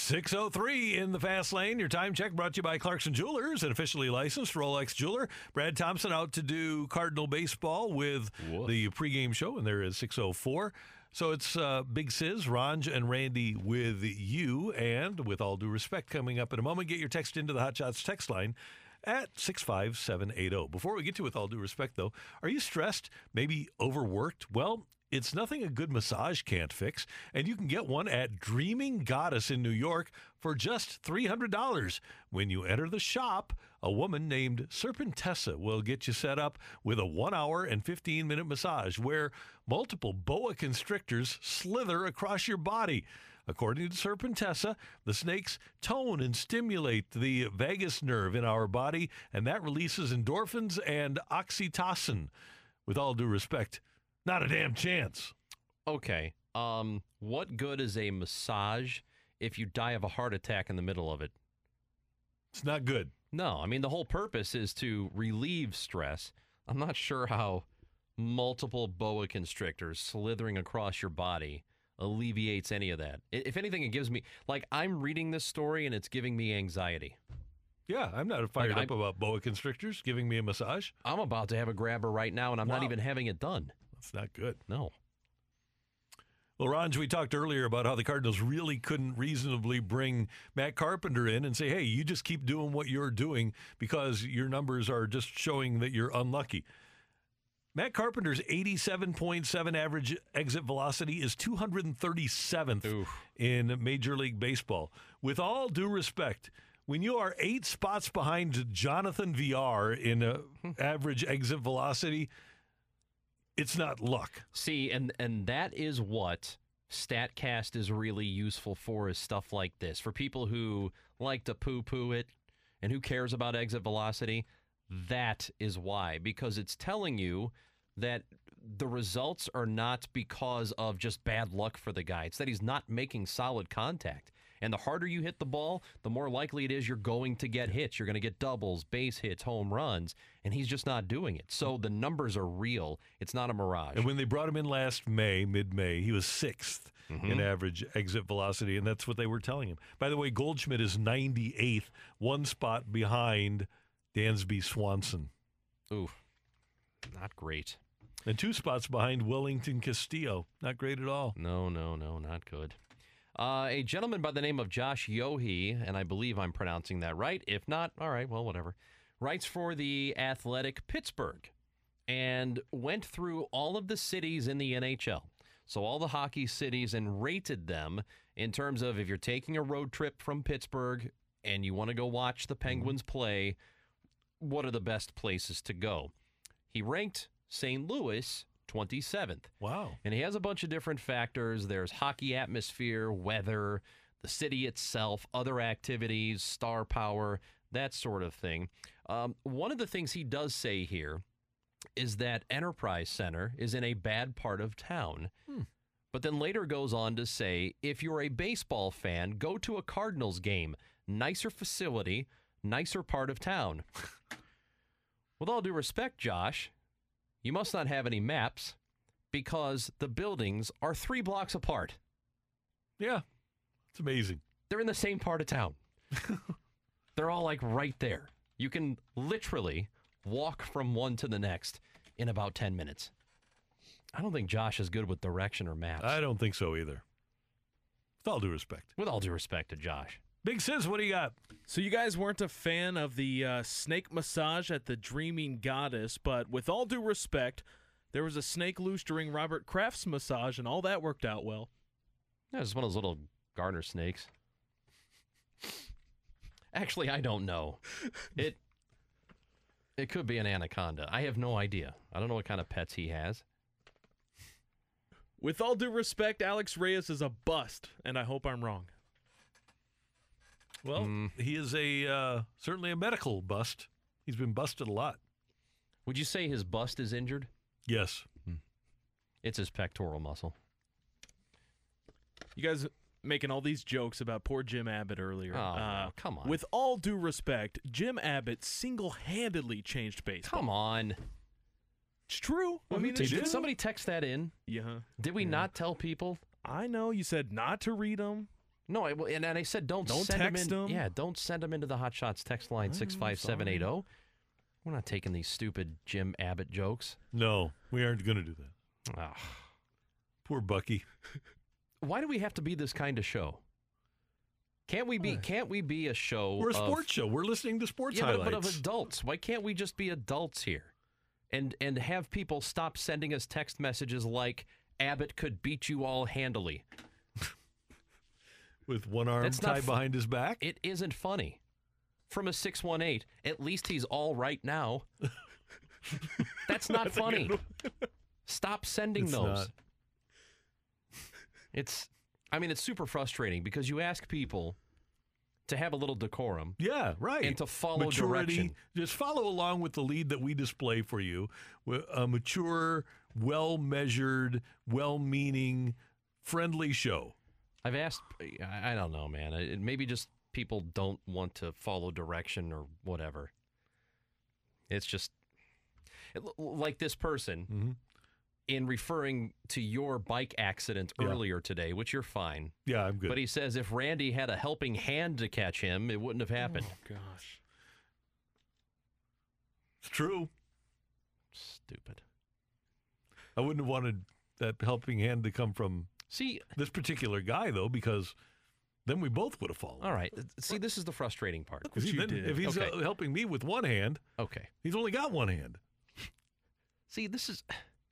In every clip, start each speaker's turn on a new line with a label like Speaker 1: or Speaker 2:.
Speaker 1: 6:03 in the fast lane. Your time check brought to you by Clarkson Jewelers, an officially licensed Rolex jeweler. Brad Thompson out to do Cardinal baseball with the pregame show, and there is 6:04. So it's Big Sis, Ranj, and Randy with you. And with all due respect, coming up in a moment, get your text into the Hot Shots text line at 65780. Before we get to with all due respect, though, are you stressed, maybe overworked? Well, it's nothing a good massage can't fix, and you can get one at Dreaming Goddess in New York for just $300. When you enter the shop, a woman named Serpentessa will get you set up with a 1 hour and 15-minute massage where multiple boa constrictors slither across your body. According to Serpentessa, the snakes tone and stimulate the vagus nerve in our body, and that releases endorphins and oxytocin. With all due respect, not a damn chance.
Speaker 2: Okay. What good is a massage if you die of a heart attack in the middle of it?
Speaker 1: It's not good.
Speaker 2: No, I mean, the whole purpose is to relieve stress. I'm not sure how multiple boa constrictors slithering across your body alleviates any of that. If anything, it gives me, like, I'm reading this story and it's giving me anxiety.
Speaker 1: Yeah, I'm not fired up about boa constrictors giving me a massage.
Speaker 2: I'm about to have a grabber right now, and I'm not even having it done.
Speaker 1: That's not good.
Speaker 2: No.
Speaker 1: Well, Ranj, we talked earlier about how the Cardinals really couldn't reasonably bring Matt Carpenter in and say, hey, you just keep doing what you're doing because your numbers are just showing that you're unlucky. Matt Carpenter's 87.7 average exit velocity is 237th in Major League Baseball. With all due respect, when you are 8 spots behind Jonathan VR in average exit velocity, it's not luck.
Speaker 2: See, and that is what StatCast is really useful for, is stuff like this. For people who like to poo-poo it and who cares about exit velocity, that is why. Because it's telling you that the results are not because of just bad luck for the guy. It's that he's not making solid contact. And the harder you hit the ball, the more likely it is you're going to get hits. You're going to get doubles, base hits, home runs, and he's just not doing it. So the numbers are real. It's not a mirage.
Speaker 1: And when they brought him in last May, mid-May, he was 6th in average exit velocity, and that's what they were telling him. By the way, Goldschmidt is 98th, 1 spot behind Dansby Swanson.
Speaker 2: Ooh, not great.
Speaker 1: And 2 spots behind Wellington Castillo. Not great at all.
Speaker 2: No, not good. A gentleman by the name of Josh Yohe, and I believe I'm pronouncing that right. If not, all right, well, whatever, writes for the Athletic Pittsburgh and went through all of the cities in the NHL. So all the hockey cities, and rated them in terms of, if you're taking a road trip from Pittsburgh and you want to go watch the Penguins play, what are the best places to go? He ranked St. Louis 27th.
Speaker 1: Wow.
Speaker 2: And he has a bunch of different factors. There's hockey atmosphere, weather, the city itself, other activities, star power, that sort of thing. One of the things he does say here is that Enterprise Center is in a bad part of town. But then later goes on to say, if you're a baseball fan, go to a Cardinals game. Nicer facility, nicer part of town. With all due respect, Josh, you must not have any maps, because the buildings are 3 blocks apart.
Speaker 1: Yeah, it's amazing.
Speaker 2: They're in the same part of town. They're all like right there. You can literally walk from one to the next in about 10 minutes. I don't think Josh is good with direction or maps.
Speaker 1: I don't think so either. With all due respect.
Speaker 2: With all due respect to Josh.
Speaker 1: Big Sis, what do you got?
Speaker 3: So you guys weren't a fan of the snake massage at the Dreaming Goddess, but with all due respect, there was a snake loose during Robert Kraft's massage, and all that worked out well.
Speaker 2: Yeah, it's one of those little garter snakes. Actually, I don't know. It could be an anaconda. I have no idea. I don't know what kind of pets he has.
Speaker 3: With all due respect, Alex Reyes is a bust, and I hope I'm wrong.
Speaker 1: Well, he is certainly a medical bust. He's been busted a lot.
Speaker 2: Would you say his bust is injured?
Speaker 1: Yes.
Speaker 2: It's his pectoral muscle.
Speaker 3: You guys making all these jokes about poor Jim Abbott earlier.
Speaker 2: Oh, come on.
Speaker 3: With all due respect, Jim Abbott single-handedly changed baseball.
Speaker 2: Come on.
Speaker 3: It's true.
Speaker 2: Well,
Speaker 3: I mean, it's
Speaker 2: did
Speaker 3: true.
Speaker 2: somebody text that in?
Speaker 3: Yeah.
Speaker 2: Did we not tell people?
Speaker 3: I know. You said not to read them.
Speaker 2: No, and I said don't send
Speaker 3: text
Speaker 2: them in.
Speaker 3: them?
Speaker 2: Yeah, don't send them into the Hot Shots text line 65780. We're not taking these stupid Jim Abbott jokes.
Speaker 1: No, we aren't going to do that.
Speaker 2: Ah.
Speaker 1: Poor Bucky.
Speaker 2: Why do we have to be this kind of show? Can't we be a show?
Speaker 1: We're a sports show. We're listening to sports highlights.
Speaker 2: But of adults. Why can't we just be adults here? And have people stop sending us text messages like Abbott could beat you all handily.
Speaker 1: With one arm tied behind his back?
Speaker 2: It isn't funny. From a 618, at least he's all right now. That's not funny. Stop sending those. It's super frustrating because you ask people to have a little decorum.
Speaker 1: Yeah, right.
Speaker 2: And to follow
Speaker 1: maturity.
Speaker 2: direction.
Speaker 1: Just follow along with the lead that we display for you. A mature, well-measured, well-meaning, friendly show.
Speaker 2: I've asked, I don't know, man. Maybe just people don't want to follow direction or whatever. It's just like this person in referring to your bike accident earlier today, which you're fine.
Speaker 1: Yeah, I'm good.
Speaker 2: But he says if Randy had a helping hand to catch him, it wouldn't have happened.
Speaker 3: Oh, gosh.
Speaker 1: It's true.
Speaker 2: Stupid.
Speaker 1: I wouldn't have wanted that helping hand to come from this particular guy, though, because then we both would have fallen.
Speaker 2: All right. See, this is the frustrating part.
Speaker 1: If he's helping me with one hand, he's only got one hand.
Speaker 2: See, this is...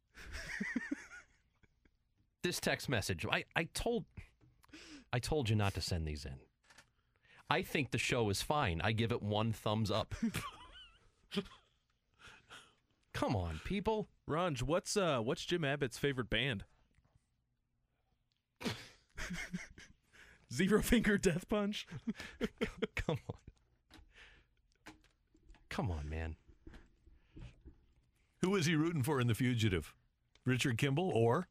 Speaker 2: This text message. I told you not to send these in. I think the show is fine. I give it 1 thumbs up. Come on, people.
Speaker 3: Runge, what's Jim Abbott's favorite band? Zero Finger Death Punch?
Speaker 2: Come on. Come on, man.
Speaker 1: Who is he rooting for in The Fugitive? Richard Kimball or?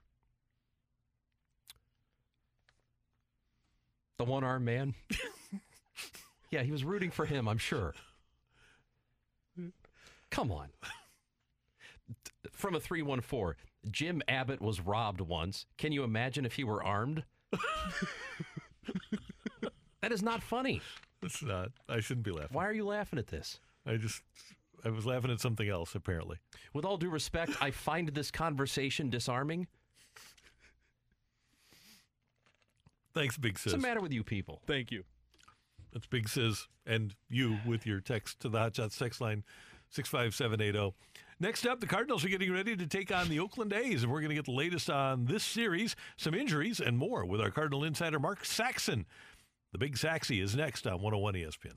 Speaker 2: The one-armed man? Yeah, he was rooting for him, I'm sure. Come on. From a 314, Jim Abbott was robbed once. Can you imagine if he were armed? That is not funny.
Speaker 1: It's not. I shouldn't be laughing.
Speaker 2: Why are you laughing at this?
Speaker 1: I was laughing at something else, apparently.
Speaker 2: With all due respect, I find this conversation disarming.
Speaker 1: Thanks, Big Sis.
Speaker 2: What's the matter with you people?
Speaker 3: Thank you.
Speaker 1: That's Big Sis and you with your text to the Hot Shots text line 65780. Next up, the Cardinals are getting ready to take on the Oakland A's, and we're going to get the latest on this series, some injuries, and more with our Cardinal insider, Mark Saxon. The Big Saxy is next on 101 ESPN.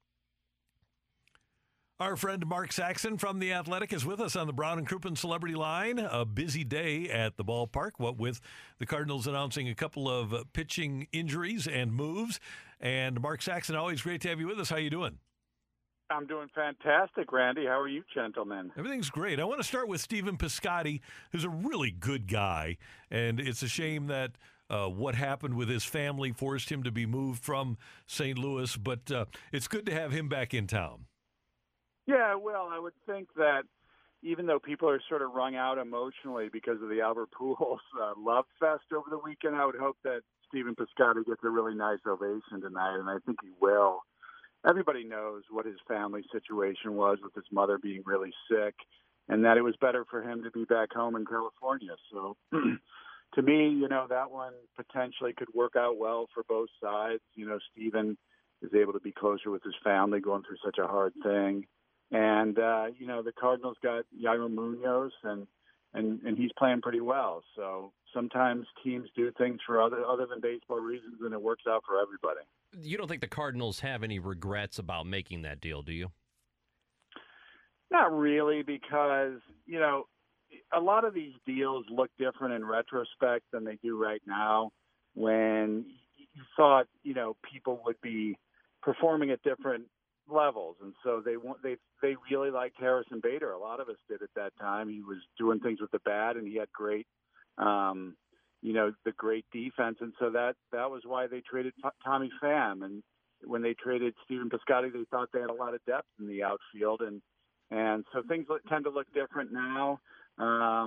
Speaker 1: Our friend Mark Saxon from The Athletic is with us on the Brown and Crouppen Celebrity Line. A busy day at the ballpark, what with the Cardinals announcing a couple of pitching injuries and moves. And Mark Saxon, always great to have you with us. How you doing?
Speaker 4: I'm doing fantastic, Randy. How are you, gentlemen?
Speaker 1: Everything's great. I want to start with Stephen Piscotty, who's a really good guy. And it's a shame that what happened with his family forced him to be moved from St. Louis. But it's good to have him back in town.
Speaker 4: Yeah, well, I would think that even though people are sort of wrung out emotionally because of the Albert Pujols love fest over the weekend, I would hope that Stephen Piscotty gets a really nice ovation tonight, and I think he will. Everybody knows what his family situation was with his mother being really sick, and that it was better for him to be back home in California. So to me, that one potentially could work out well for both sides. Stephen is able to be closer with his family going through such a hard thing. And, the Cardinals got Yairo Munoz, and he's playing pretty well. So sometimes teams do things for other than baseball reasons, and it works out for everybody.
Speaker 2: You don't think the Cardinals have any regrets about making that deal, do you?
Speaker 4: Not really, because, a lot of these deals look different in retrospect than they do right now, when you thought, people would be performing at different levels, and so they really liked Harrison Bader. A lot of us did at that time. He was doing things with the bat, and he had great, the great defense, and so that was why they traded Tommy Pham. And when they traded Stephen Piscotty, they thought they had a lot of depth in the outfield, and so things tend to look different now.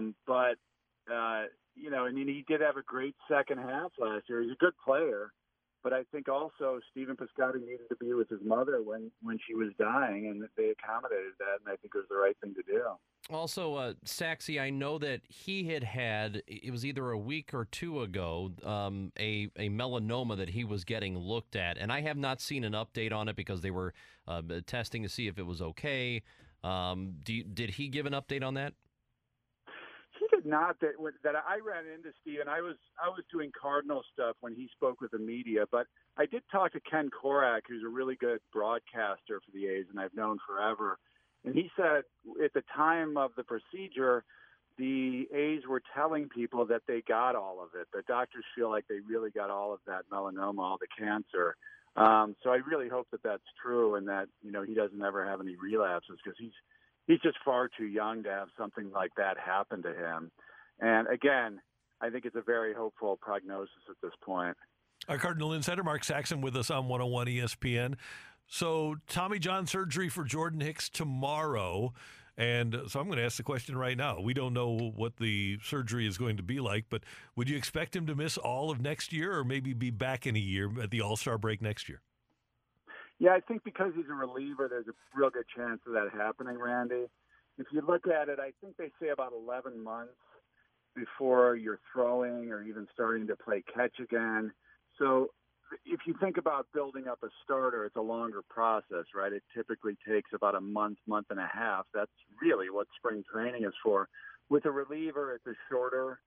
Speaker 4: And he did have a great second half last year. He's a good player. But I think also Stephen Piscotty needed to be with his mother when she was dying, and they accommodated that, and I think it was the right thing to do.
Speaker 2: Also, Saxy, I know that he had, it was either a week or two ago, a melanoma that he was getting looked at, and I have not seen an update on it because they were testing to see if it was okay. Did he give an update on that?
Speaker 4: He did not. That I ran into Stephen. I was doing Cardinal stuff when he spoke with the media, but I did talk to Ken Korak, who's a really good broadcaster for the A's, and I've known forever. And he said at the time of the procedure, the A's were telling people that they got all of it. The doctors feel like they really got all of that melanoma, all the cancer. So I really hope that that's true, and that he doesn't ever have any relapses, because he's just far too young to have something like that happen to him. And again, I think it's a very hopeful prognosis at this point.
Speaker 1: Our Cardinal Insider, Mark Saxon, with us on 101 ESPN. So Tommy John surgery for Jordan Hicks tomorrow. And so I'm going to ask the question right now. We don't know what the surgery is going to be like, but would you expect him to miss all of next year, or maybe be back in a year at the All-Star break next year?
Speaker 4: Yeah, I think because he's a reliever, there's a real good chance of that happening, Randy. If you look at it, I think they say about 11 months before you're throwing or even starting to play catch again. So if you think about building up a starter, it's a longer process, right? It typically takes about a month, month and a half. That's really what spring training is for. With a reliever, it's a shorter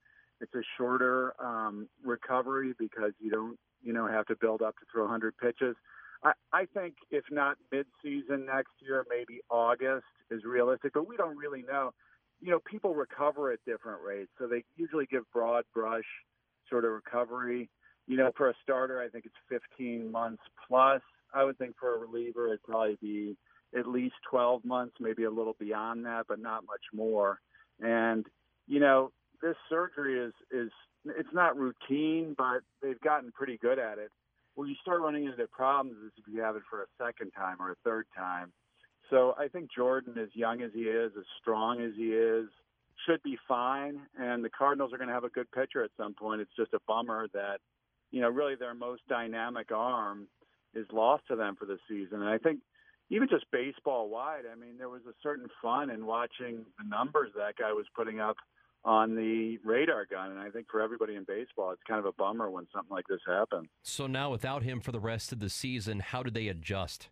Speaker 4: recovery, because you don't have to build up to throw 100 pitches. I think if not mid-season next year, maybe August is realistic, but we don't really know. People recover at different rates, so they usually give broad brush sort of recovery. For a starter, I think it's 15 months plus. I would think for a reliever, it'd probably be at least 12 months, maybe a little beyond that, but not much more. And, this surgery is it's not routine, but they've gotten pretty good at it. Where you start running into problems is if you have it for a second time or a third time. So I think Jordan, as young as he is, as strong as he is, should be fine. And the Cardinals are going to have a good pitcher at some point. It's just a bummer that, really their most dynamic arm is lost to them for the season. And I think even just baseball-wide, there was a certain fun in watching the numbers that guy was putting up on the radar gun. And I think for everybody in baseball, it's kind of a bummer when something like this happens.
Speaker 2: So now without him for the rest of the season, how do they adjust?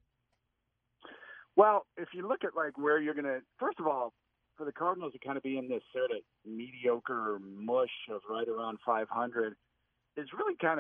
Speaker 4: Well, if you look at where you're going to, first of all, for the Cardinals to kind of be in this sort of mediocre mush of right around 500 is really kind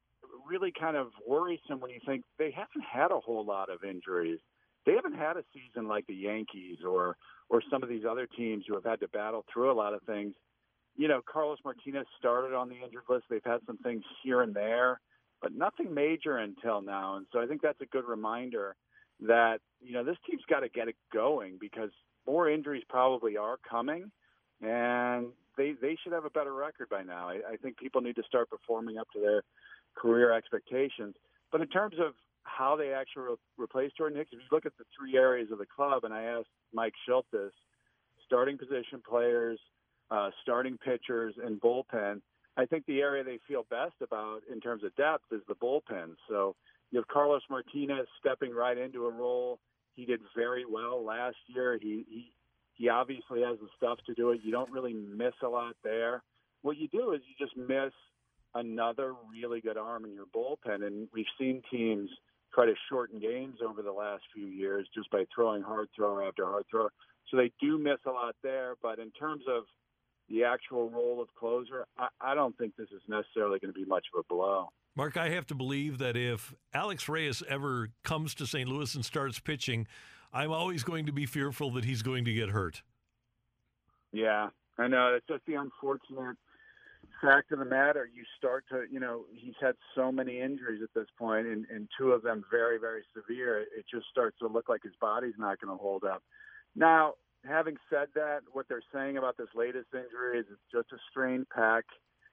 Speaker 4: of worrisome when you think they haven't had a whole lot of injuries. They haven't had a season like the Yankees or some of these other teams who have had to battle through a lot of things. Carlos Martinez started on the injured list. They've had some things here and there, but nothing major until now. And so I think that's a good reminder that, this team's got to get it going, because more injuries probably are coming, and they should have a better record by now. I think people need to start performing up to their career expectations. But in terms of how they actually replace Jordan Hicks, if you look at the three areas of the club, and I asked Mike Schilt this, starting position players, starting pitchers, and bullpen, I think the area they feel best about in terms of depth is the bullpen. So you have Carlos Martinez stepping right into a role. He did very well last year. He obviously has the stuff to do it. You don't really miss a lot there. What you do is you just miss another really good arm in your bullpen, and we've seen teams try to shorten games over the last few years just by throwing hard thrower after hard thrower. So they do miss a lot there, but in terms of the actual role of closer, I don't think this is necessarily going to be much of a blow.
Speaker 1: Mark, I have to believe that if Alex Reyes ever comes to St. Louis and starts pitching, I'm always going to be fearful that he's going to get hurt.
Speaker 4: Yeah, I know. It's just the unfortunate fact of the matter. You start to, he's had so many injuries at this point, and two of them very, very severe. It just starts to look like his body's not going to hold up. Now, having said that, what they're saying about this latest injury is it's just a strained pec.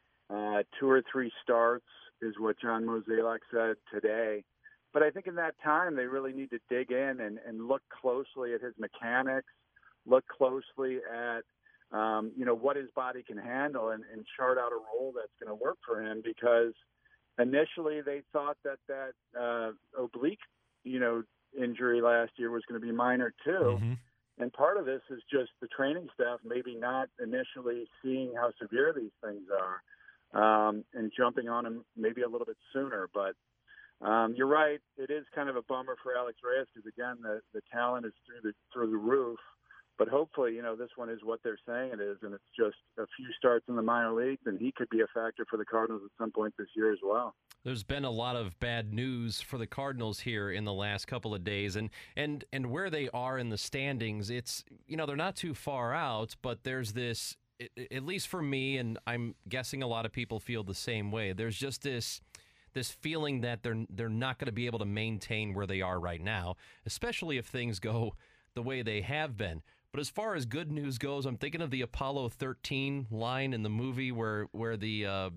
Speaker 4: 2 or 3 starts is what John Mozeliak said today. But I think in that time, they really need to dig in and look closely at his mechanics, look closely at, what his body can handle, and chart out a role that's going to work for him. Because, initially they thought that oblique, injury last year was going to be minor too.
Speaker 1: Mm-hmm.
Speaker 4: And part of this is just the training staff maybe not initially seeing how severe these things are and jumping on them maybe a little bit sooner. But you're right. It is kind of a bummer for Alex Reyes because, again, the talent is through the roof. But hopefully, this one is what they're saying it is, and it's just a few starts in the minor leagues, and he could be a factor for the Cardinals at some point this year as well.
Speaker 2: There's been a lot of bad news for the Cardinals here in the last couple of days, and where they are in the standings, it's they're not too far out, but there's this, at least for me, and I'm guessing a lot of people feel the same way. There's just this feeling that they're not going to be able to maintain where they are right now, especially if things go the way they have been. But as far as good news goes, I'm thinking of the Apollo 13 line in the movie where the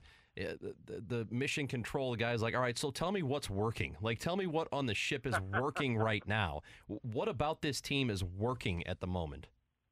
Speaker 2: mission control guy's like, all right, so tell me what's working. Like, tell me what on the ship is working right now. What about this team is working at the moment?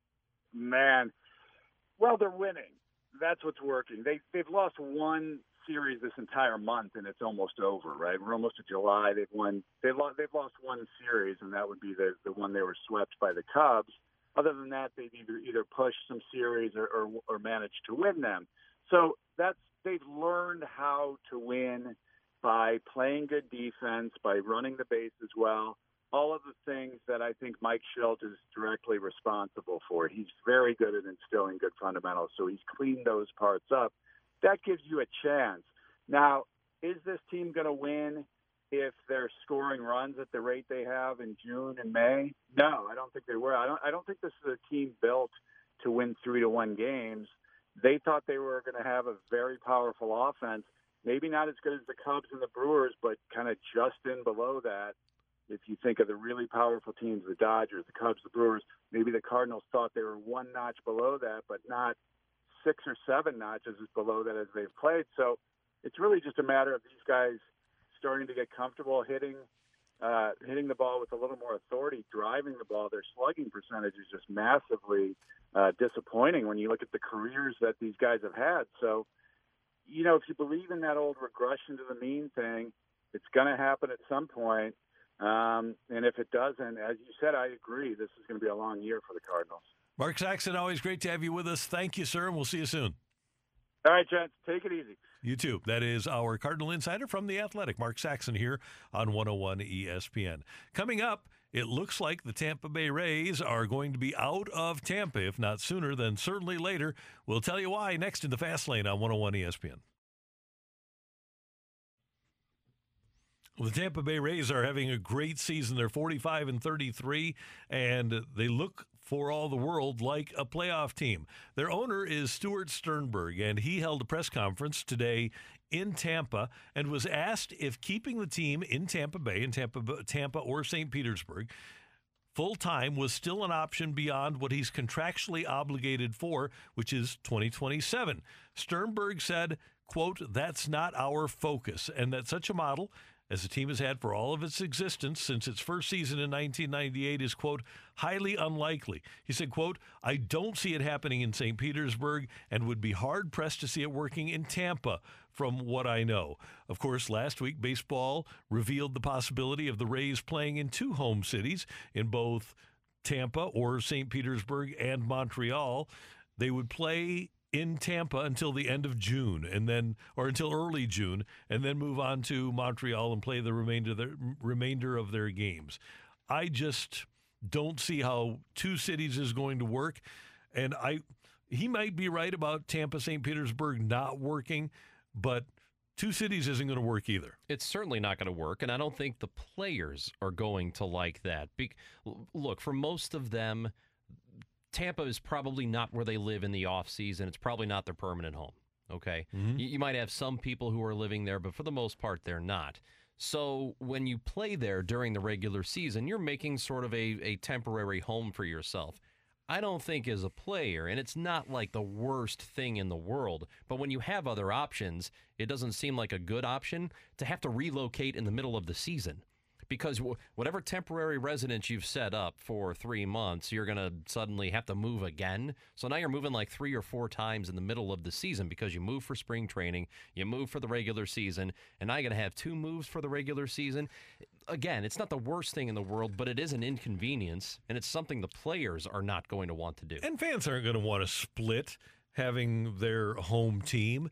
Speaker 4: Man, well, they're winning. That's what's working. They've lost one series this entire month, and it's almost over, right? We're almost to July. They've lost one series, and that would be the one they were swept by the Cubs. Other than that, they've either pushed some series or managed to win them. So they've learned how to win by playing good defense, by running the bases well, all of the things that I think Mike Shildt is directly responsible for. He's very good at instilling good fundamentals, so he's cleaned those parts up. That gives you a chance. Now, is this team going to win if they're scoring runs at the rate they have in June and May? No, I don't think they were. I don't think this is a team built to win 3-1 games. They thought they were going to have a very powerful offense, maybe not as good as the Cubs and the Brewers, but kind of just in below that. If you think of the really powerful teams, the Dodgers, the Cubs, the Brewers, maybe the Cardinals thought they were one notch below that, but not 6 or 7 notches below that as they've played. So it's really just a matter of these guys starting to get comfortable hitting the ball with a little more authority, driving the ball. Their slugging percentage is just massively disappointing when you look at the careers that these guys have had. So, if you believe in that old regression to the mean thing, it's going to happen at some point. And if it doesn't, as you said, I agree, this is going to be a long year for the Cardinals.
Speaker 1: Mark Saxon, always great to have you with us. Thank you, sir, and we'll see you soon.
Speaker 4: All right, gents, take it easy.
Speaker 1: You too. That is our Cardinal Insider from The Athletic, Mark Saxon, here on 101 ESPN. Coming up, it looks like the Tampa Bay Rays are going to be out of Tampa, if not sooner, then certainly later. We'll tell you why next in the Fast Lane on 101 ESPN. Well, the Tampa Bay Rays are having a great season. They're 45-33, and they look for all the world like a playoff team. Their owner is Stuart Sternberg, and he held a press conference today in Tampa and was asked if keeping the team in Tampa Bay, in Tampa or St. Petersburg, full-time was still an option beyond what he's contractually obligated for, which is 2027. Sternberg said, quote, "That's not our focus," and that such a model, as the team has had for all of its existence since its first season in 1998, is, quote, "highly unlikely." He said, quote, "I don't see it happening in St. Petersburg and would be hard-pressed to see it working in Tampa from what I know." Of course, last week, baseball revealed the possibility of the Rays playing in 2 home cities, in both Tampa or St. Petersburg and Montreal. They would play in Tampa until the end of June, or until early June, and then move on to Montreal and play the remainder of their games. I just don't see how 2 cities is going to work, and he might be right about Tampa, St. Petersburg not working, but 2 cities isn't going to work either.
Speaker 2: It's certainly not going to work, and I don't think the players are going to like that. Look, for most of them, Tampa is probably not where they live in the offseason. It's probably not their permanent home, okay? Mm-hmm. You might have some people who are living there, but for the most part, they're not. So when you play there during the regular season, you're making sort of a temporary home for yourself. I don't think as a player, and it's not like the worst thing in the world, but when you have other options, it doesn't seem like a good option to have to relocate in the middle of the season. because whatever temporary residence you've set up for 3 months, you're going to suddenly have to move again. So now you're moving like 3 or 4 times in the middle of the season because you move for spring training, you move for the regular season, and now you're going to have 2 moves for the regular season. Again, it's not the worst thing in the world, but it is an inconvenience, and it's something the players are not going to want to do.
Speaker 1: And fans aren't going to want to split having their home team.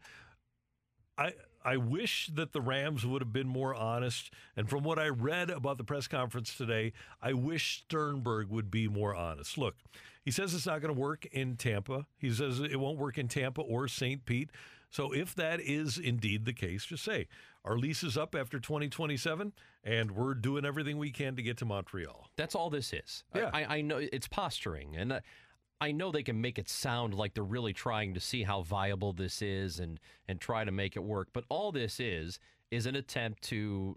Speaker 1: I wish that the Rams would have been more honest. And from what I read about the press conference today, I wish Sternberg would be more honest. Look, he says it's not going to work in Tampa. He says it won't work in Tampa or St. Pete. So if that is indeed the case, just say, our lease is up after 2027, and we're doing everything we can to get to Montreal.
Speaker 2: That's all this is.
Speaker 1: Yeah.
Speaker 2: I know it's posturing, and I know they can make it sound like they're really trying to see how viable this is and try to make it work. But all this is an attempt to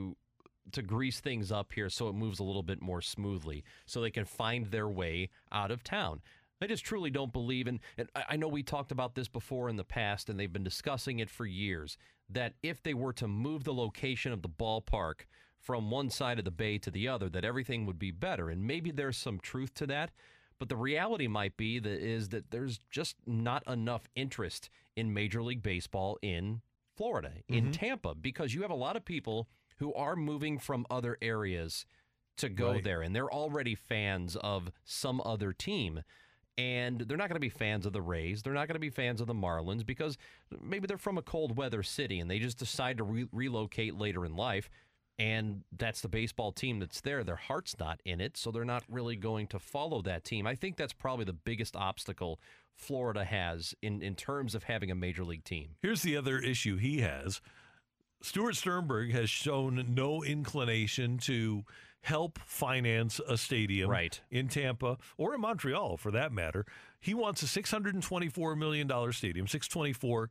Speaker 2: grease things up here so it moves a little bit more smoothly so they can find their way out of town. I just truly don't believe in, and I know we talked about this before in the past, and they've been discussing it for years, that if they were to move the location of the ballpark from one side of the bay to the other, that everything would be better. And maybe there's some truth to that. But the reality might be that there's just not enough interest in Major League Baseball in Florida, in Tampa, because you have a lot of people who are moving from other areas to go there, and they're already fans of some other team. And they're not going to be fans of the Rays. They're not going to be fans of the Marlins because maybe they're from a cold weather city and they just decide to relocate later in life. And that's the baseball team that's there. Their heart's not in it, so they're not really going to follow that team. I think that's probably the biggest obstacle Florida has in terms of having a major league team.
Speaker 1: Here's the other issue he has. Stuart Sternberg has shown no inclination to help finance a stadium in Tampa or in Montreal, for that matter. He wants a $624 million stadium, $624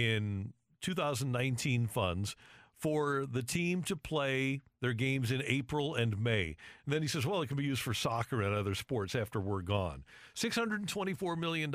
Speaker 1: in 2019 funds, for the team to play their games in April and May. And then he says, well, it can be used for soccer and other sports after we're gone. $624 million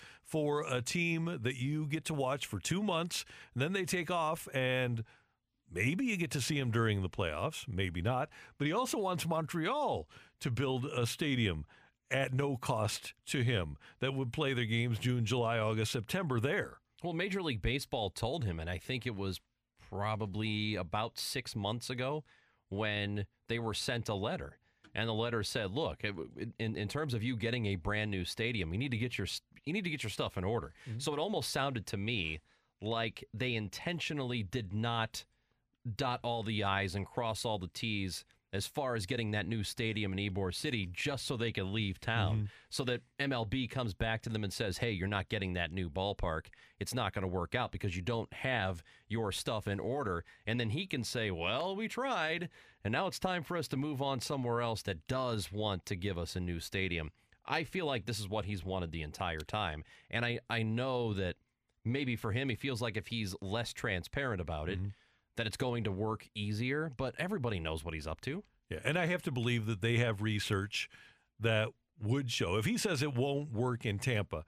Speaker 1: for a team that you get to watch for 2 months, and then they take off, and maybe you get to see him during the playoffs, maybe not. But he also wants Montreal to build a stadium at no cost to him that would play their games June, July, August, September there.
Speaker 2: Well, Major League Baseball told him, and I think it was probably about 6 months ago when they were sent a letter. And the letter said, look, in terms of you getting a brand new stadium, you need to get your stuff in order. So it almost sounded to me like they intentionally did not dot all the I's and cross all the T's as far as getting that new stadium in Ybor City just so they could leave town, so that MLB comes back to them and says, hey, you're not getting that new ballpark. It's not going to work out because you don't have your stuff in order. And then he can say, well, we tried, and now it's time for us to move on somewhere else that does want to give us a new stadium. I feel like this is what he's wanted the entire time. And I know that maybe for him, he feels like if he's less transparent about it, that it's going to work easier, but everybody knows what he's up to.
Speaker 1: Yeah, and I have to believe that they have research that would show. If he says it won't work in Tampa,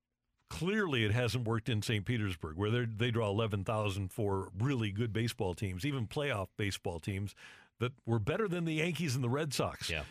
Speaker 1: clearly it hasn't worked in St. Petersburg, where they draw 11,000 for really good baseball teams, even playoff baseball teams that were better than the Yankees and the Red Sox.
Speaker 2: Yeah.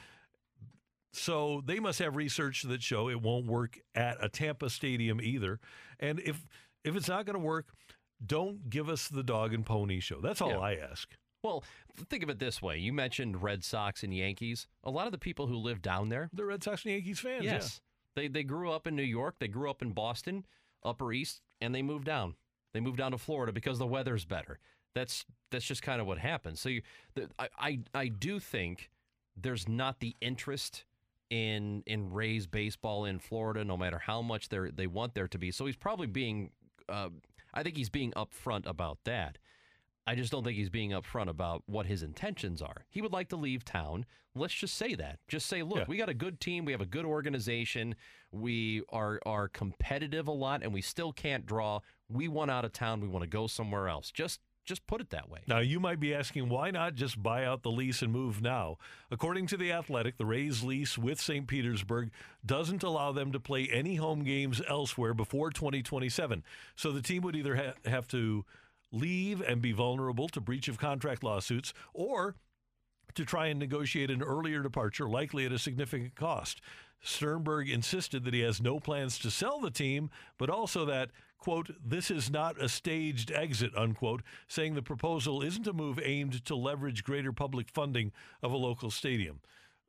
Speaker 1: So they must have research that show it won't work at a Tampa stadium either. And if it's not going to work, don't give us the dog and pony show. That's all I ask.
Speaker 2: Well, think of it this way. You mentioned Red Sox and Yankees. A lot of the people who live down there,
Speaker 1: they're Red Sox and Yankees fans.
Speaker 2: Yes. Yeah. They grew up in New York. They grew up in Boston, Upper East, and they moved down. They moved down to Florida because the weather's better. That's just kind of what happens. So I do think there's not the interest in Rays baseball in Florida, no matter how much they want there to be. So he's probably being I think he's being upfront about that. I just don't think he's being upfront about what his intentions are. He would like to leave town. Let's just say that. Just say, look, we got a good team. We have a good organization. We are competitive a lot, and we still can't draw. We want out of town. We want to go somewhere else. Just put it that way.
Speaker 1: Now, you might be asking, why not just buy out the lease and move now? According to The Athletic, the Rays' lease with St. Petersburg doesn't allow them to play any home games elsewhere before 2027. So the team would either have to leave and be vulnerable to breach of contract lawsuits, or to try and negotiate an earlier departure, likely at a significant cost. Sternberg insisted that he has no plans to sell the team, but also that, quote, this is not a staged exit, unquote, saying the proposal isn't a move aimed to leverage greater public funding of a local stadium.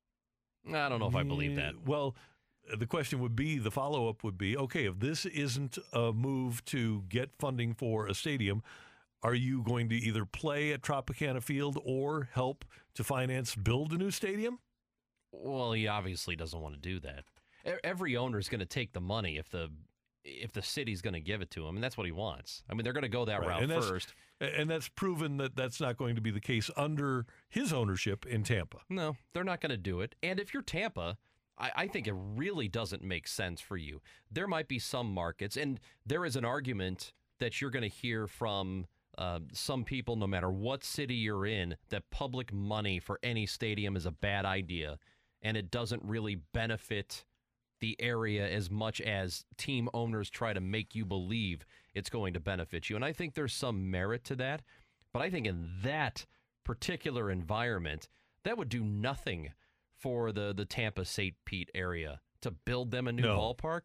Speaker 2: I don't know if I believe that.
Speaker 1: Well, the question would be, the follow-up would be, okay, if this isn't a move to get funding for a stadium, are you going to either play at Tropicana Field or help to finance build a new stadium?
Speaker 2: Well, he obviously doesn't want to do that. Every owner is going to take the money if the city's going to give it to him, and that's what he wants. I mean, they're going to go that route first.
Speaker 1: And that's proven that that's not going to be the case under his ownership in Tampa.
Speaker 2: No, they're not going to do it. And if you're Tampa, I think it really doesn't make sense for you. There might be some markets, and there is an argument that you're going to hear from some people, no matter what city you're in, that public money for any stadium is a bad idea, and it doesn't really benefit the area as much as team owners try to make you believe it's going to benefit you. And I think there's some merit to that. But I think in that particular environment, that would do nothing for the Tampa St. Pete area to build them a new ballpark.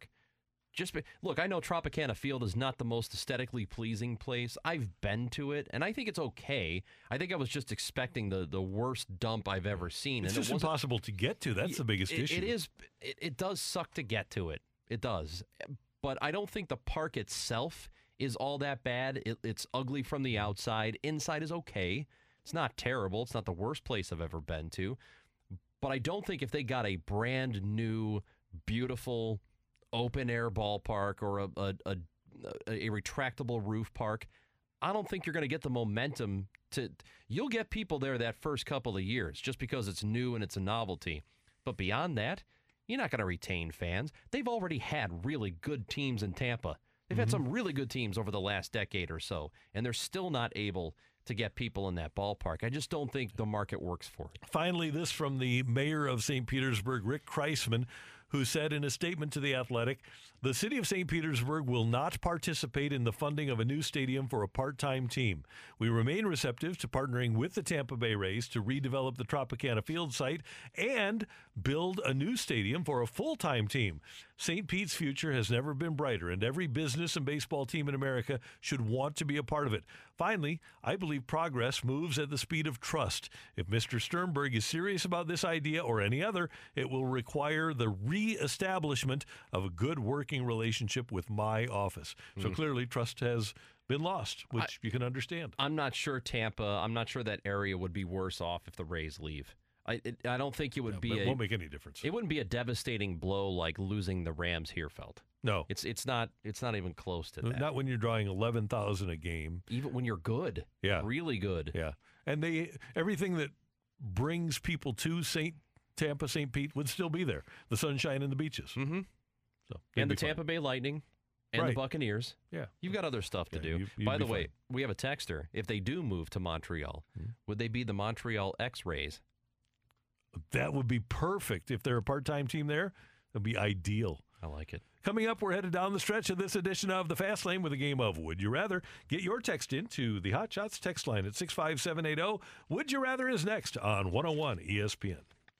Speaker 2: Look, I know Tropicana Field is not the most aesthetically pleasing place. I've been to it, and I think it's okay. I think I was just expecting the worst dump I've ever seen.
Speaker 1: It's just impossible to get to. That's the biggest issue.
Speaker 2: It is. It does suck to get to it. It does. But I don't think the park itself is all that bad. It's ugly from the outside. Inside is okay. It's not terrible. It's not the worst place I've ever been to. But I don't think if they got a brand new, beautiful open-air ballpark or a retractable roof park, I don't think you're going to get the momentum you'll get people there that first couple of years just because it's new and it's a novelty. But beyond that, you're not going to retain fans. They've already had really good teams in Tampa. They've had some really good teams over the last decade or so, and they're still not able to get people in that ballpark. I just don't think the market works for it.
Speaker 1: Finally, this from the mayor of St. Petersburg, Rick Kreisman, who said in a statement to The Athletic, the city of St. Petersburg will not participate in the funding of a new stadium for a part-time team. We remain receptive to partnering with the Tampa Bay Rays to redevelop the Tropicana Field site and build a new stadium for a full-time team. St. Pete's future has never been brighter, and every business and baseball team in America should want to be a part of it. Finally, I believe progress moves at the speed of trust. If Mr. Sternberg is serious about this idea or any other, it will require the re-establishment of a good working relationship with my office. So clearly, trust has been lost, which you can understand.
Speaker 2: I'm not sure that area would be worse off if the Rays leave. I don't think it would be.
Speaker 1: It won't make any difference.
Speaker 2: It wouldn't be a devastating blow like losing the Rams here felt.
Speaker 1: No,
Speaker 2: it's not even close to that.
Speaker 1: Not when you're drawing 11,000 a game.
Speaker 2: Even when you're good, really good.
Speaker 1: Yeah, and everything that brings people to Tampa St. Pete would still be there. The sunshine and the beaches.
Speaker 2: Mm-hmm.
Speaker 1: So
Speaker 2: and the Tampa Bay Lightning and the Buccaneers.
Speaker 1: Yeah,
Speaker 2: you've got other stuff to do. By the way, we have a texter. If they do move to Montreal, would they be the Montreal X-Rays?
Speaker 1: That would be perfect. If they're a part-time team there, it'd be ideal.
Speaker 2: I like it.
Speaker 1: Coming up, we're headed down the stretch of this edition of the Fast Lane with a game of Would You Rather. Get your text into the Hot Shots text line at 65780. Would You Rather is next on 101 ESPN.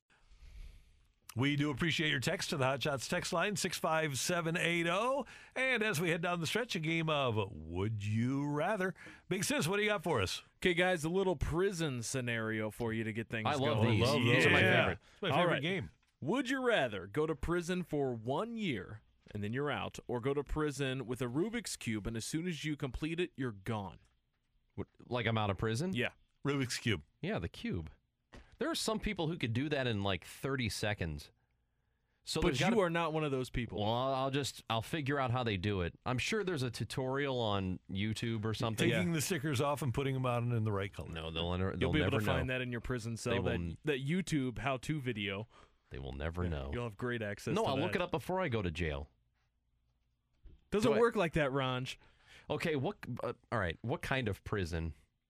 Speaker 1: We do appreciate your text to the Hot Shots text line, 65780. And as we head down the stretch, a game of Would You Rather. Big Sis, what do you got for us?
Speaker 3: Okay, guys, a little prison scenario for you to get things going.
Speaker 2: I love these. These are my favorite.
Speaker 1: It's my favorite game.
Speaker 3: Would you rather go to prison for 1 year and then you're out, or go to prison with a Rubik's Cube and as soon as you complete it, you're gone?
Speaker 2: Like I'm out of prison?
Speaker 3: Yeah.
Speaker 1: Rubik's Cube.
Speaker 2: Yeah, the cube. There are some people who could do that in like 30 seconds. So
Speaker 3: but you are not one of those people.
Speaker 2: Well, I'll figure out how they do it. I'm sure there's a tutorial on YouTube or something.
Speaker 1: Taking the stickers off and putting them on in the right color.
Speaker 2: No, they'll
Speaker 3: You'll be able to
Speaker 2: know.
Speaker 3: find that in your prison cell. That YouTube how-to video.
Speaker 2: They will never know.
Speaker 3: You'll have great access.
Speaker 2: No,
Speaker 3: to
Speaker 2: I'll
Speaker 3: that.
Speaker 2: look it up before I go to jail.
Speaker 3: Doesn't work like that, Ranj.
Speaker 2: Okay, all right. What kind of prison?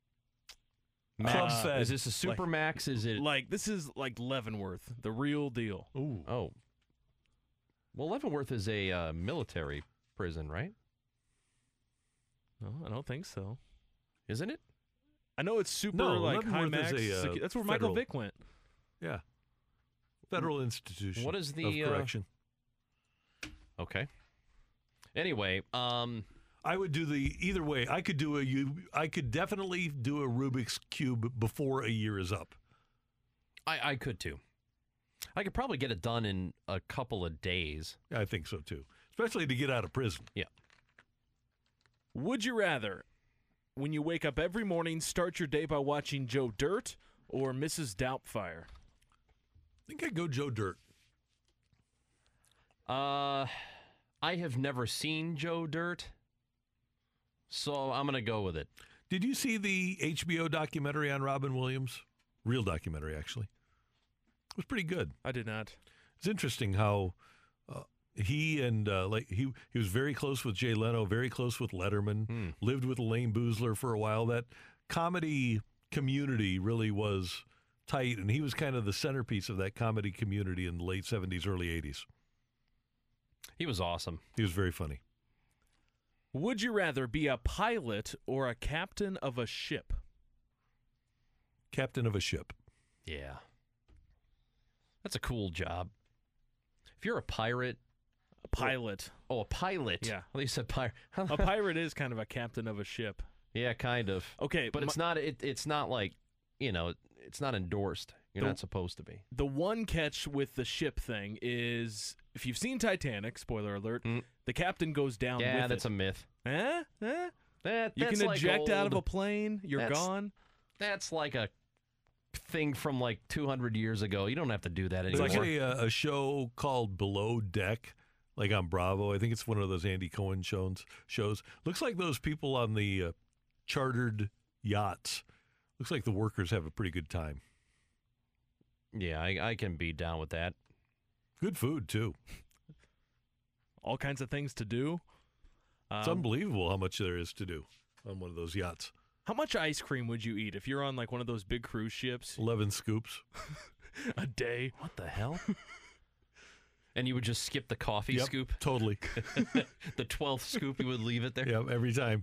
Speaker 1: Club-fed.
Speaker 2: Is this a Supermax? Is it
Speaker 3: this is like Leavenworth, the real deal?
Speaker 1: Ooh.
Speaker 2: Oh. Well, Leavenworth is a military prison, right?
Speaker 3: No, I don't think so.
Speaker 2: Isn't it?
Speaker 3: I know it's super
Speaker 1: No,
Speaker 3: like high
Speaker 1: Leavenworth
Speaker 3: max.
Speaker 1: is a,
Speaker 3: That's where Michael
Speaker 1: federal-
Speaker 3: Vick went.
Speaker 1: Yeah. Federal institution.
Speaker 2: What is the,
Speaker 1: of correction?
Speaker 2: Okay. Anyway,
Speaker 1: I would do either way. I could definitely do a Rubik's Cube before a year is up.
Speaker 2: I could too. I could probably get it done in a couple of days.
Speaker 1: I think so too, especially to get out of prison.
Speaker 2: Yeah.
Speaker 3: Would you rather, when you wake up every morning, start your day by watching Joe Dirt or Mrs. Doubtfire?
Speaker 1: I think I'd go Joe Dirt.
Speaker 2: I have never seen Joe Dirt, so I'm going to go with it.
Speaker 1: Did you see the HBO documentary on Robin Williams? Real documentary, actually. It was pretty good.
Speaker 3: I did not.
Speaker 1: It's interesting how he and he was very close with Jay Leno, very close with Letterman, lived with Elaine Boozler for a while. That comedy community really was tight, and he was kind of the centerpiece of that comedy community in the late 70s, early 80s.
Speaker 2: He was awesome.
Speaker 1: He was very funny.
Speaker 3: Would you rather be a pilot or a captain of a ship?
Speaker 1: Captain of a ship.
Speaker 2: Yeah. That's a cool job. If you're a pirate.
Speaker 3: A pilot.
Speaker 2: Oh, a pilot.
Speaker 3: Yeah.
Speaker 2: Well, you said pirate.
Speaker 3: A pirate is kind of a captain of a ship.
Speaker 2: Yeah, kind of.
Speaker 3: Okay.
Speaker 2: But it's not. It's not like, it's not endorsed. You're not supposed to be.
Speaker 3: The one catch with the ship thing is, if you've seen Titanic, spoiler alert, the captain goes down with it.
Speaker 2: Yeah, that's a myth.
Speaker 3: Eh?
Speaker 2: That's
Speaker 3: You can
Speaker 2: like
Speaker 3: eject out of a
Speaker 2: old.
Speaker 3: plane, you're gone.
Speaker 2: That's like a thing from like 200 years ago. You don't have to do that
Speaker 1: It's
Speaker 2: anymore.
Speaker 1: like a show called Below Deck, like on Bravo. I think it's one of those Andy Cohen shows. Looks like those people on the chartered yachts. Looks like the workers have a pretty good time.
Speaker 2: Yeah, I can be down with that.
Speaker 1: Good food, too.
Speaker 3: All kinds of things to do.
Speaker 1: It's unbelievable how much there is to do on one of those yachts.
Speaker 3: How much ice cream would you eat if you're on like one of those big cruise ships?
Speaker 1: 11 scoops.
Speaker 3: A day.
Speaker 2: What the hell? And you would just skip the coffee
Speaker 1: Yep,
Speaker 2: scoop?
Speaker 1: Totally.
Speaker 2: The 12th scoop, you would leave it there?
Speaker 1: Yeah, every time.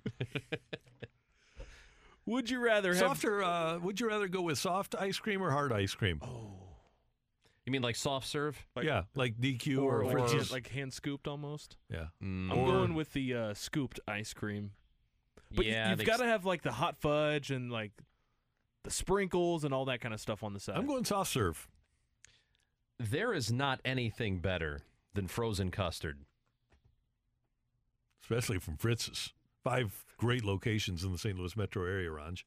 Speaker 3: Would you rather have
Speaker 1: Softer, would you rather go with soft ice cream or hard ice cream?
Speaker 2: You mean like soft serve?
Speaker 1: Yeah, like DQ or,
Speaker 3: or
Speaker 1: Fritz's.
Speaker 3: like hand scooped almost?
Speaker 1: Yeah.
Speaker 3: I'm
Speaker 1: Or-
Speaker 3: going with the scooped ice cream. But
Speaker 2: yeah,
Speaker 3: you've got to have like the hot fudge and like the sprinkles and all that kind of stuff on the side.
Speaker 1: I'm going soft serve.
Speaker 2: There is not anything better than frozen custard.
Speaker 1: Especially from Fritz's. 5 great locations in the St. Louis metro area, Ranj.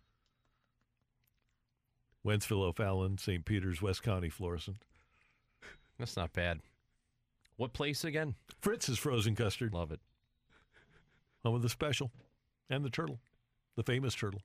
Speaker 1: Wentzville, O'Fallon, St. Peter's, West County, Florissant.
Speaker 2: That's not bad. What place again?
Speaker 1: Fritz's frozen custard.
Speaker 2: Love it.
Speaker 1: Home of the special. And the turtle. The famous turtle.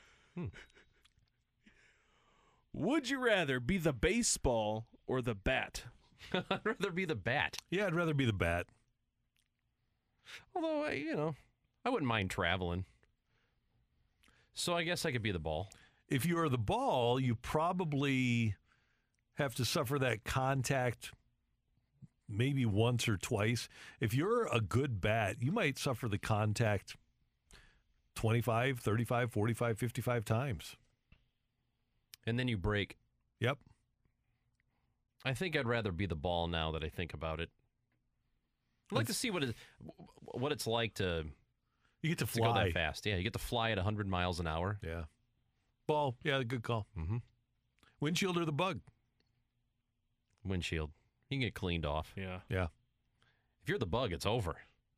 Speaker 3: Would you rather be the baseball or the bat?
Speaker 2: I'd rather be the bat.
Speaker 1: Yeah, I'd rather be the bat.
Speaker 2: Although, I wouldn't mind traveling. So I guess I could be the ball.
Speaker 1: If you are the ball, you probably have to suffer that contact maybe once or twice. If you're a good bat, you might suffer the contact 25, 35, 45, 55 times.
Speaker 2: And then you break.
Speaker 1: Yep.
Speaker 2: I think I'd rather be the ball now that I think about it. I'd like to see what it's like to
Speaker 1: You get to
Speaker 2: go
Speaker 1: fly.
Speaker 2: that fast. Yeah, you get to fly at 100 miles an hour.
Speaker 1: Yeah. Ball. Yeah, good call.
Speaker 2: Mm-hmm.
Speaker 1: Windshield or the bug?
Speaker 2: Windshield. You can get cleaned off.
Speaker 3: Yeah.
Speaker 1: Yeah.
Speaker 2: If you're the bug, it's over.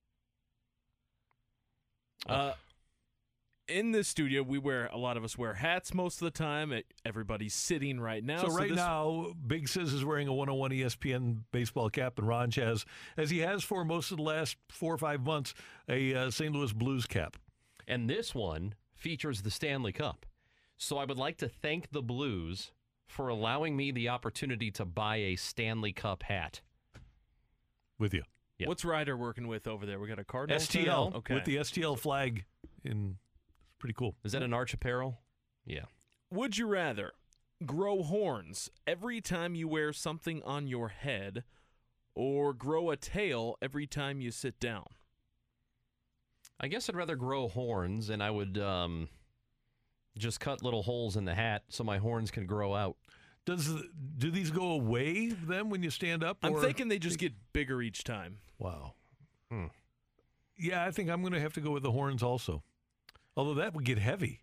Speaker 3: In this studio, a lot of us wear hats most of the time. Everybody's sitting right now.
Speaker 1: So right now, Big Sis is wearing a 101 ESPN baseball cap, and Ranj has, as he has for most of the last 4 or 5 months, a St. Louis Blues cap.
Speaker 2: And this one features the Stanley Cup. So I would like to thank the Blues for allowing me the opportunity to buy a Stanley Cup hat.
Speaker 1: With you.
Speaker 2: Yeah.
Speaker 3: What's Ryder working with over there? We got a Cardinals
Speaker 1: STL.
Speaker 3: hat? Okay.
Speaker 1: With the STL flag in. It's pretty cool.
Speaker 2: Is that an Arch apparel? Yeah.
Speaker 3: Would you rather grow horns every time you wear something on your head or grow a tail every time you sit down?
Speaker 2: I guess I'd rather grow horns, and I would Just cut little holes in the hat so my horns can grow out.
Speaker 1: Do these go away then when you stand up?
Speaker 3: I'm thinking they just get bigger each time.
Speaker 1: Wow. Yeah, I think I'm going to have to go with the horns also. Although that would get heavy.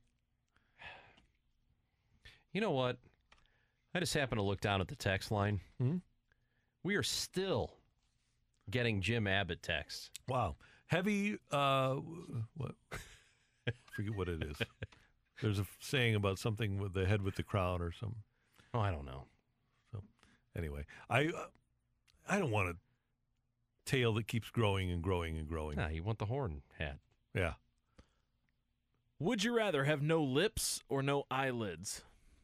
Speaker 2: You know what? I just happened to look down at the text line. We are still getting Jim Abbott texts.
Speaker 1: Wow. Heavy, what? I forget what it is. There's a saying about something with the head with the crown or something.
Speaker 2: Oh, I don't know.
Speaker 1: So, anyway, I don't want a tail that keeps growing and growing and growing.
Speaker 2: Nah, you want the horn hat.
Speaker 1: Yeah.
Speaker 3: Would you rather have no lips or no eyelids?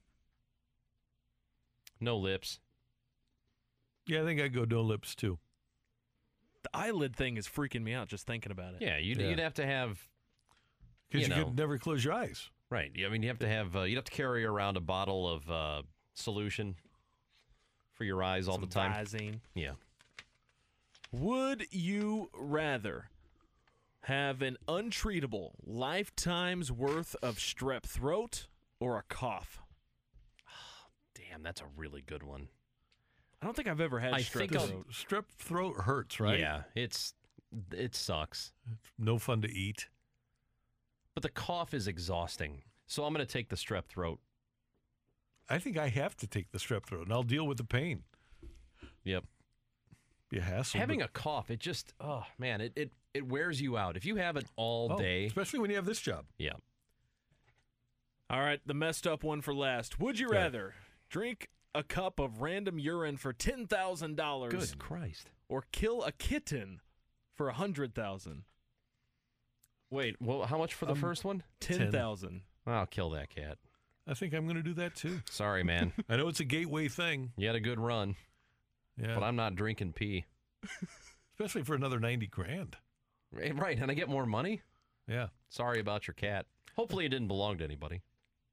Speaker 2: No lips.
Speaker 1: Yeah, I think I'd go no lips too.
Speaker 3: The eyelid thing is freaking me out just thinking about it.
Speaker 2: Yeah, you'd have to have.
Speaker 1: Because you could never close your eyes.
Speaker 2: Right. I mean, you have to have. You'd have to carry around a bottle of solution for your eyes all the time.
Speaker 3: Visine.
Speaker 2: Yeah.
Speaker 3: Would you rather have an untreatable lifetime's worth of strep throat or a cough?
Speaker 2: Damn, that's a really good one.
Speaker 3: I don't think I've ever had strep throat.
Speaker 1: Strep throat hurts, right?
Speaker 2: Yeah, it sucks.
Speaker 1: It's no fun to eat.
Speaker 2: But the cough is exhausting. So I'm going to take the strep throat.
Speaker 1: I think I have to take the strep throat, and I'll deal with the pain.
Speaker 2: Yep.
Speaker 1: Be a hassle.
Speaker 2: Having a cough, it just, oh, man, it wears you out. If you have it all day.
Speaker 1: Especially when you have this job.
Speaker 2: Yeah.
Speaker 3: All right, the messed up one for last. Would you rather drink a cup of random urine for $10,000?
Speaker 2: Good Christ.
Speaker 3: Or kill a kitten for $100,000?
Speaker 2: Wait, well, how much for the first one?
Speaker 3: $10,000.
Speaker 2: I'll kill that cat.
Speaker 1: I think I'm going to do that too.
Speaker 2: Sorry, man.
Speaker 1: I know it's a gateway thing.
Speaker 2: You had a good run.
Speaker 1: Yeah.
Speaker 2: But I'm not drinking pee.
Speaker 1: Especially for another $90,000.
Speaker 2: Right, and I get more money?
Speaker 1: Yeah.
Speaker 2: Sorry about your cat. Hopefully it didn't belong to anybody.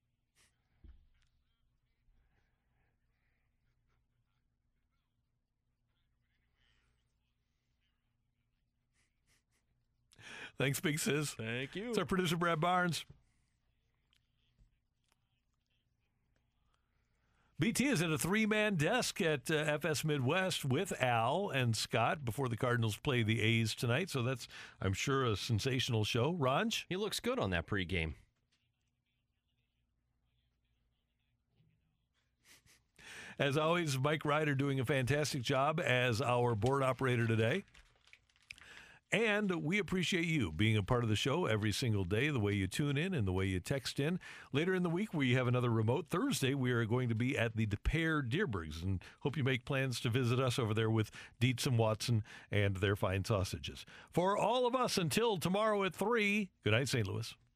Speaker 1: Thanks, Big Sis.
Speaker 3: Thank you.
Speaker 1: It's our producer, Brad Barnes. BT is at a three-man desk at FS Midwest with Al and Scott before the Cardinals play the A's tonight. So that's, I'm sure, a sensational show. Ranj?
Speaker 2: He looks good on that pregame.
Speaker 1: As always, Mike Ryder doing a fantastic job as our board operator today. And we appreciate you being a part of the show every single day, the way you tune in and the way you text in. Later in the week, we have another remote. Thursday, we are going to be at the DePere Deerbergs, and hope you make plans to visit us over there with Dietz and Watson and their fine sausages. For all of us, until tomorrow at 3, good night, St. Louis.